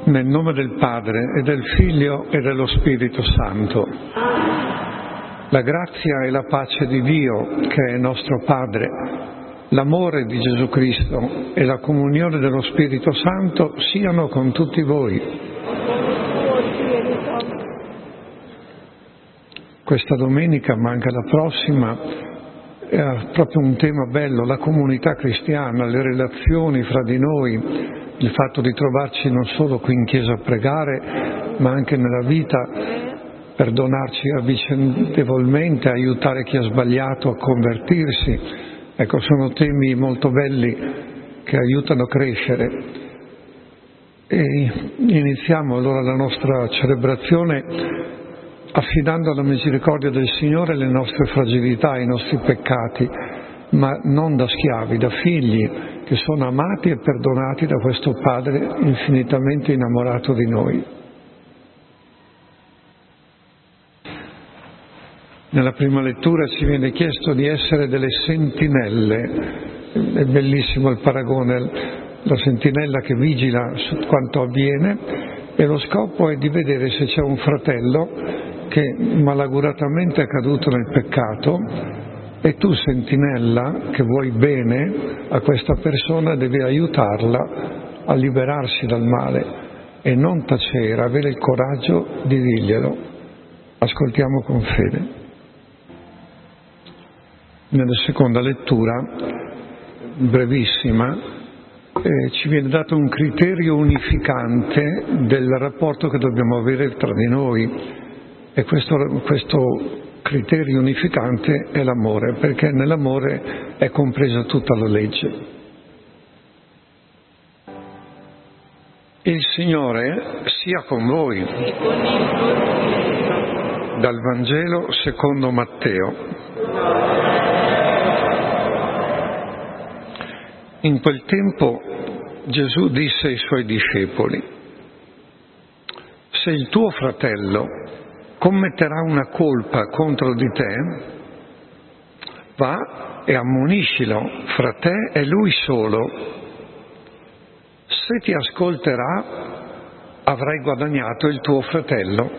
Nel nome del Padre e del Figlio e dello Spirito Santo. La grazia e la pace di Dio, che è nostro Padre, l'amore di Gesù Cristo e la comunione dello Spirito Santo siano con tutti voi. Questa domenica, ma anche la prossima, è proprio un tema bello, la comunità cristiana, le relazioni fra di noi, il fatto di trovarci non solo qui in chiesa a pregare, ma anche nella vita, perdonarci vicendevolmente, aiutare chi ha sbagliato a convertirsi. Ecco, sono temi molto belli che aiutano a crescere. E iniziamo allora la nostra celebrazione affidando alla misericordia del Signore le nostre fragilità, i nostri peccati, ma non da schiavi, da figli che sono amati e perdonati da questo Padre infinitamente innamorato di noi. Nella prima lettura ci viene chiesto di essere delle sentinelle, è bellissimo il paragone, la sentinella che vigila su quanto avviene, e lo scopo è di vedere se c'è un fratello che malauguratamente è caduto nel peccato, e tu, sentinella, che vuoi bene a questa persona, devi aiutarla a liberarsi dal male e non tacere, avere il coraggio di dirglielo. Ascoltiamo con fede. Nella seconda lettura, brevissima, ci viene dato un criterio unificante del rapporto che dobbiamo avere tra di noi, e questo criterio unificante è l'amore, perché nell'amore è compresa tutta la legge. Il Signore sia con voi. Dal Vangelo secondo Matteo. In quel tempo Gesù disse ai Suoi discepoli: se il tuo fratello commetterà una colpa contro di te, va e ammoniscilo fra te e lui solo. Se ti ascolterà, avrai guadagnato il tuo fratello.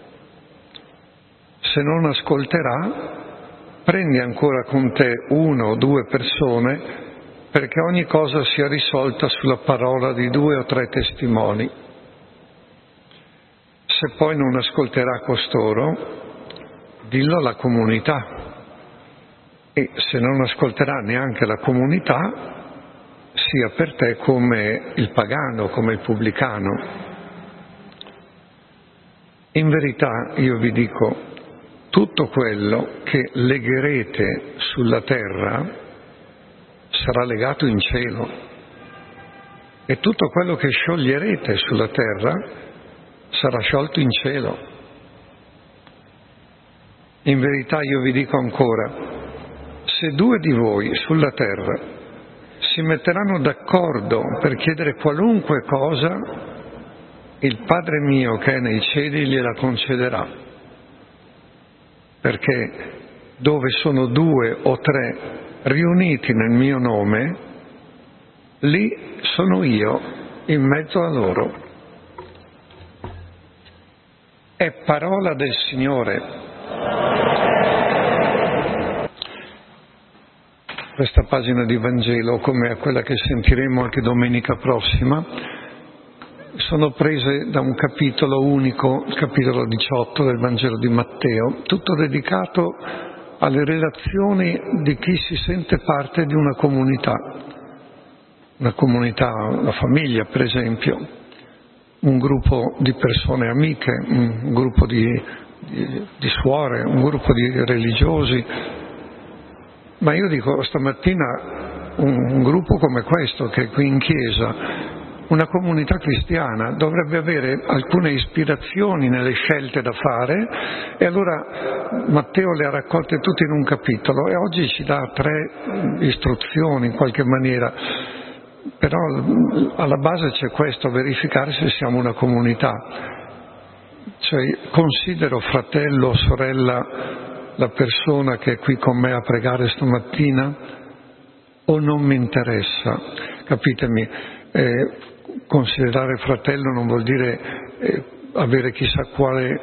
Se non ascolterà, prendi ancora con te 1 o 2 persone, perché ogni cosa sia risolta sulla parola di 2 o 3 testimoni. Se poi non ascolterà costoro, dillo alla comunità, e se non ascolterà neanche la comunità, sia per te come il pagano, come il pubblicano. In verità io vi dico, tutto quello che legherete sulla terra sarà legato in cielo, e tutto quello che scioglierete sulla terra sarà sciolto in cielo. In verità io vi dico ancora, se 2 di voi sulla terra si metteranno d'accordo per chiedere qualunque cosa, il Padre mio che è nei cieli gliela concederà. Perché dove sono 2 o 3 riuniti nel mio nome, lì sono io in mezzo a loro. È parola del Signore. Questa pagina di Vangelo, come quella che sentiremo anche domenica prossima, sono prese da un capitolo unico, il capitolo 18 del Vangelo di Matteo, tutto dedicato alle relazioni di chi si sente parte di una comunità, una famiglia per esempio, un gruppo di persone amiche, un gruppo di suore, un gruppo di religiosi. Ma io dico stamattina un gruppo come questo che è qui in chiesa, una comunità cristiana, dovrebbe avere alcune ispirazioni nelle scelte da fare, e allora Matteo le ha raccolte tutte in un capitolo e oggi ci dà 3 istruzioni in qualche maniera. Però alla base c'è questo, verificare se siamo una comunità. Cioè, considero fratello o sorella la persona che è qui con me a pregare stamattina, o non mi interessa? Capitemi? considerare fratello non vuol dire avere chissà quale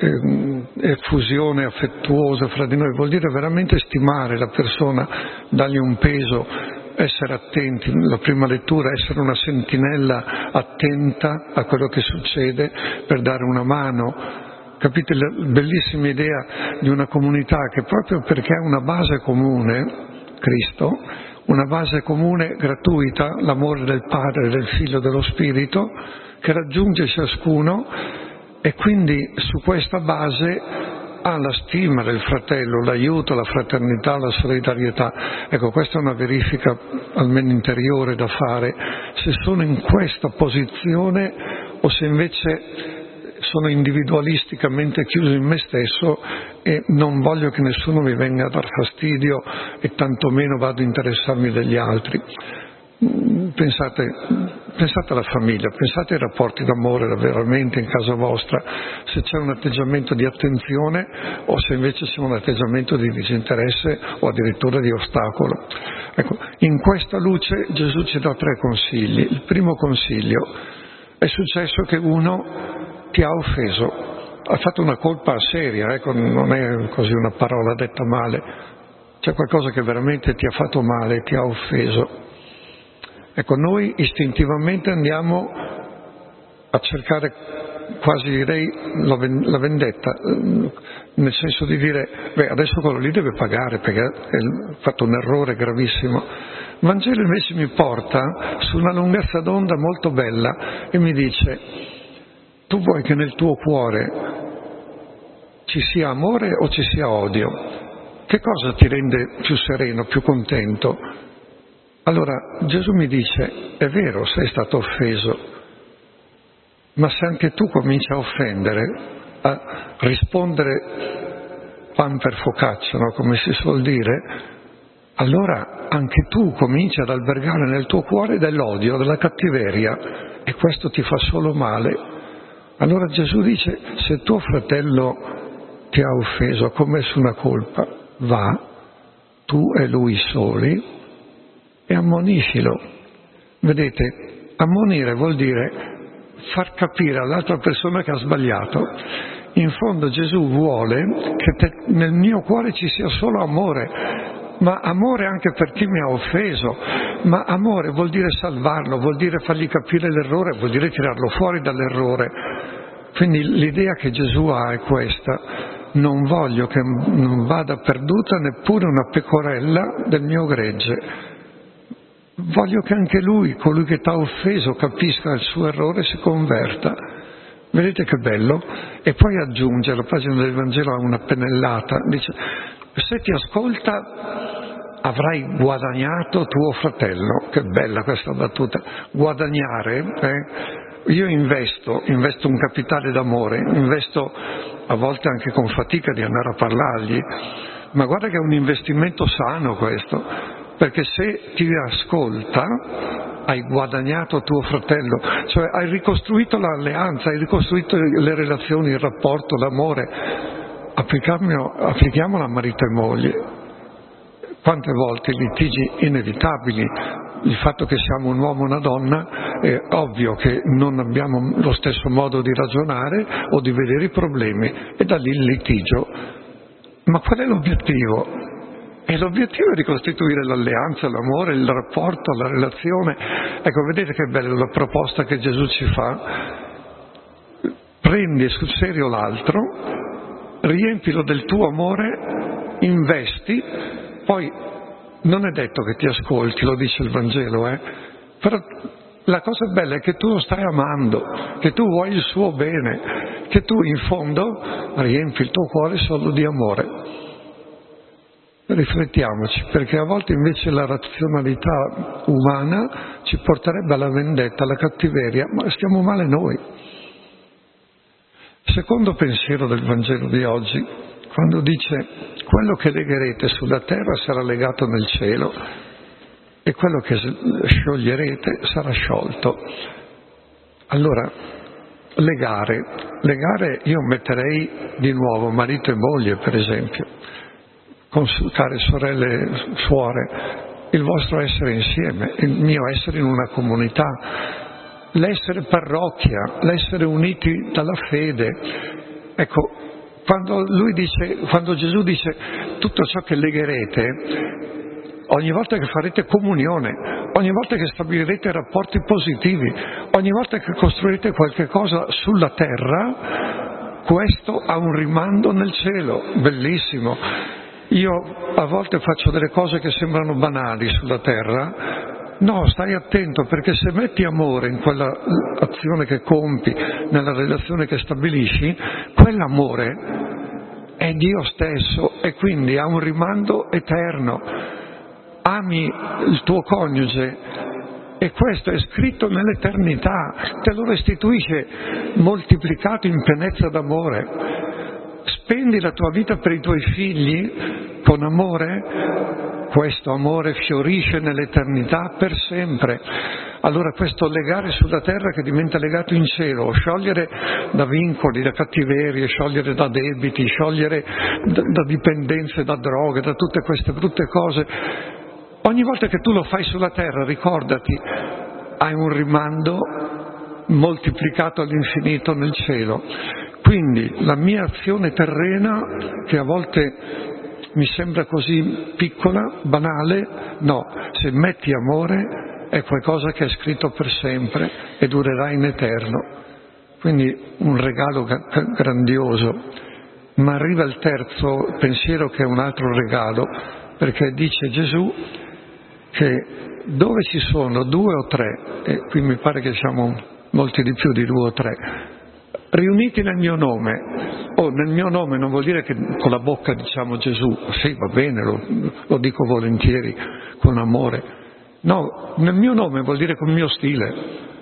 effusione affettuosa fra di noi, vuol dire veramente stimare la persona, dargli un peso, essere attenti. La prima lettura, essere una sentinella attenta a quello che succede per dare una mano. Capite la bellissima idea di una comunità che, proprio perché ha una base comune, Cristo, una base comune gratuita, l'amore del Padre, del Figlio, dello Spirito, che raggiunge ciascuno, e quindi su questa base ha la stima del fratello, l'aiuto, la fraternità, la solidarietà. Ecco, questa è una verifica almeno interiore da fare, se sono in questa posizione o se invece sono individualisticamente chiuso in me stesso e non voglio che nessuno mi venga a dar fastidio e tantomeno vado a interessarmi degli altri. Pensate alla famiglia, pensate ai rapporti d'amore veramente in casa vostra, se c'è un atteggiamento di attenzione o se invece c'è un atteggiamento di disinteresse o addirittura di ostacolo. Ecco, in questa luce Gesù ci dà 3 consigli. Il primo consiglio: è successo che uno ti ha offeso, ha fatto una colpa seria, ecco, non è così una parola detta male, c'è qualcosa che veramente ti ha fatto male, ti ha offeso. Ecco, noi istintivamente andiamo a cercare, quasi direi, la vendetta, nel senso di dire, adesso quello lì deve pagare perché ha fatto un errore gravissimo. Il Vangelo invece mi porta su una lunghezza d'onda molto bella e mi dice: tu vuoi che nel tuo cuore ci sia amore o ci sia odio? Che cosa ti rende più sereno, più contento? Allora Gesù mi dice: è vero, sei stato offeso, ma se anche tu cominci a offendere, a rispondere pan per focaccia, no? Come si suol dire, allora anche tu cominci ad albergare nel tuo cuore dell'odio, della cattiveria, e questo ti fa solo male. Allora Gesù dice: se tuo fratello ti ha offeso, ha commesso una colpa, va, tu e lui soli, e ammoniscilo. Vedete, ammonire vuol dire far capire all'altra persona che ha sbagliato. In fondo Gesù vuole che nel mio cuore ci sia solo amore, ma amore anche per chi mi ha offeso, ma amore vuol dire salvarlo, vuol dire fargli capire l'errore, vuol dire tirarlo fuori dall'errore. Quindi l'idea che Gesù ha è questa: non voglio che non vada perduta neppure una pecorella del mio gregge. Voglio che anche lui, colui che ti ha offeso, capisca il suo errore e si converta. Vedete che bello? E poi aggiunge, la pagina del Vangelo ha una pennellata, dice: se ti ascolta avrai guadagnato tuo fratello. Che bella questa battuta, guadagnare, Io investo un capitale d'amore, investo a volte anche con fatica di andare a parlargli, ma guarda che è un investimento sano questo, perché se ti ascolta hai guadagnato tuo fratello, cioè hai ricostruito l'alleanza, hai ricostruito le relazioni, il rapporto, l'amore. Applichiamola a marito e moglie. Quante volte litigi inevitabili, il fatto che siamo un uomo e una donna, è ovvio che non abbiamo lo stesso modo di ragionare o di vedere i problemi, e da lì il litigio. Ma qual è l'obiettivo? E l'obiettivo è ricostituire l'alleanza, l'amore, il rapporto, la relazione. Ecco, vedete che bella la proposta che Gesù ci fa. Prendi sul serio l'altro, riempilo del tuo amore, investi, poi non è detto che ti ascolti, lo dice il Vangelo, però la cosa bella è che tu lo stai amando, che tu vuoi il suo bene, che tu in fondo riempi il tuo cuore solo di amore. Riflettiamoci, perché a volte invece la razionalità umana ci porterebbe alla vendetta, alla cattiveria, ma stiamo male noi. Secondo pensiero del Vangelo di oggi, quando dice: quello che legherete sulla terra sarà legato nel cielo e quello che scioglierete sarà sciolto. Allora, legare io metterei di nuovo marito e moglie, per esempio, care sorelle, suore, il vostro essere insieme, il mio essere in una comunità. l'essere parrocchia, l'essere uniti dalla fede. Ecco, quando Gesù dice tutto ciò che legherete, ogni volta che farete comunione, ogni volta che stabilirete rapporti positivi, ogni volta che costruirete qualche cosa sulla terra, questo ha un rimando nel cielo, bellissimo. Io a volte faccio delle cose che sembrano banali sulla terra. No, stai attento, perché se metti amore in quella azione che compi, nella relazione che stabilisci, quell'amore è Dio stesso e quindi ha un rimando eterno. Ami il tuo coniuge e questo è scritto nell'eternità, te lo restituisce moltiplicato in pienezza d'amore. Spendi la tua vita per i tuoi figli con amore, questo amore fiorisce nell'eternità per sempre. Allora questo legare sulla terra che diventa legato in cielo, sciogliere da vincoli, da cattiverie, sciogliere da debiti, sciogliere da dipendenze, da droghe, da tutte queste brutte cose. Ogni volta che tu lo fai sulla terra, ricordati, hai un rimando moltiplicato all'infinito nel cielo. Quindi la mia azione terrena, che a volte mi sembra così piccola, banale, no, se metti amore è qualcosa che è scritto per sempre e durerà in eterno. Quindi un regalo grandioso. Ma arriva il terzo pensiero, che è un altro regalo, perché dice Gesù che dove ci sono 2 o 3, e qui mi pare che siamo molti di più di 2 o 3, riuniti nel mio nome. Nel mio nome non vuol dire che con la bocca diciamo Gesù, sì, va bene, lo dico volentieri, con amore. No, nel mio nome vuol dire con il mio stile,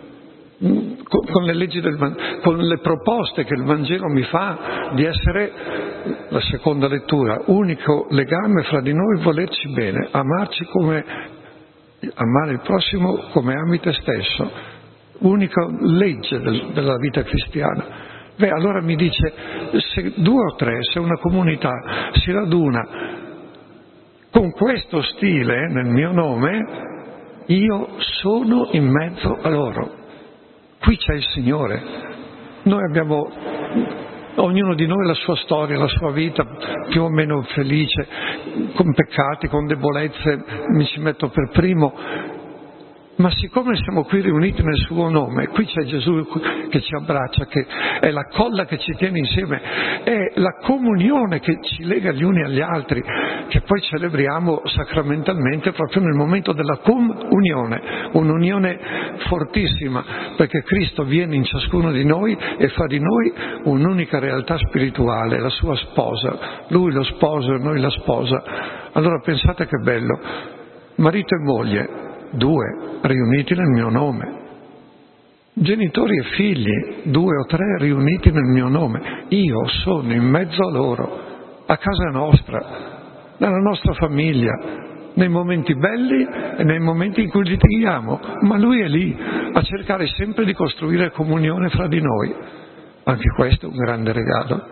con le leggi con le proposte che il Vangelo mi fa di essere, la seconda lettura, unico legame fra di noi, volerci bene, amare il prossimo come ami te stesso, unica legge della vita cristiana. Allora mi dice, se 2 o 3, se una comunità si raduna con questo stile nel mio nome, io sono in mezzo a loro. Qui c'è il Signore. Noi abbiamo, ognuno di noi, la sua storia, la sua vita più o meno felice, con peccati, con debolezze, mi ci metto per primo. Ma siccome siamo qui riuniti nel suo nome, qui c'è Gesù che ci abbraccia, che è la colla che ci tiene insieme, è la comunione che ci lega gli uni agli altri, che poi celebriamo sacramentalmente proprio nel momento della comunione, un'unione fortissima, perché Cristo viene in ciascuno di noi e fa di noi un'unica realtà spirituale, la sua sposa, lui lo sposo e noi la sposa. Allora pensate che bello, marito e moglie, 2 riuniti nel mio nome, genitori e figli, 2 o 3 riuniti nel mio nome, io sono in mezzo a loro, a casa nostra, nella nostra famiglia, nei momenti belli e nei momenti in cui litighiamo, ma lui è lì a cercare sempre di costruire comunione fra di noi. Anche questo è un grande regalo.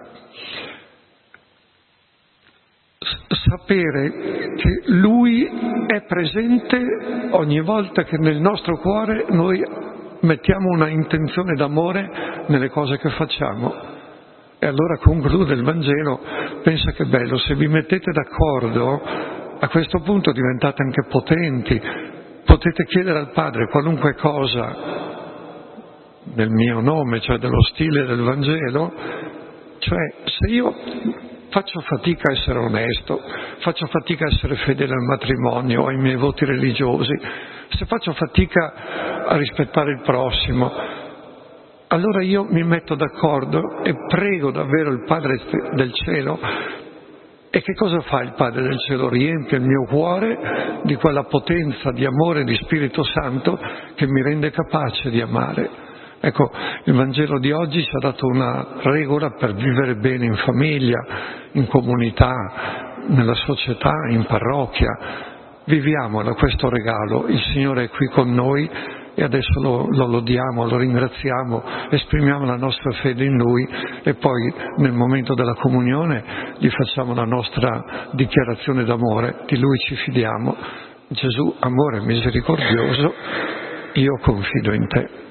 Sapere che Lui è presente ogni volta che nel nostro cuore noi mettiamo una intenzione d'amore nelle cose che facciamo. E allora conclude il Vangelo, pensa che bello, se vi mettete d'accordo, a questo punto diventate anche potenti, potete chiedere al Padre qualunque cosa nel mio nome, cioè dello stile del Vangelo, cioè se io faccio fatica a essere onesto, faccio fatica a essere fedele al matrimonio, ai miei voti religiosi, se faccio fatica a rispettare il prossimo, allora io mi metto d'accordo e prego davvero il Padre del Cielo. E che cosa fa il Padre del Cielo? Riempie il mio cuore di quella potenza di amore di Spirito Santo che mi rende capace di amare. Ecco, il Vangelo di oggi ci ha dato una regola per vivere bene in famiglia, in comunità, nella società, in parrocchia. Viviamolo questo regalo, il Signore è qui con noi e adesso lo lodiamo, lo ringraziamo, esprimiamo la nostra fede in Lui e poi nel momento della comunione gli facciamo la nostra dichiarazione d'amore, di Lui ci fidiamo. Gesù, amore misericordioso, io confido in te.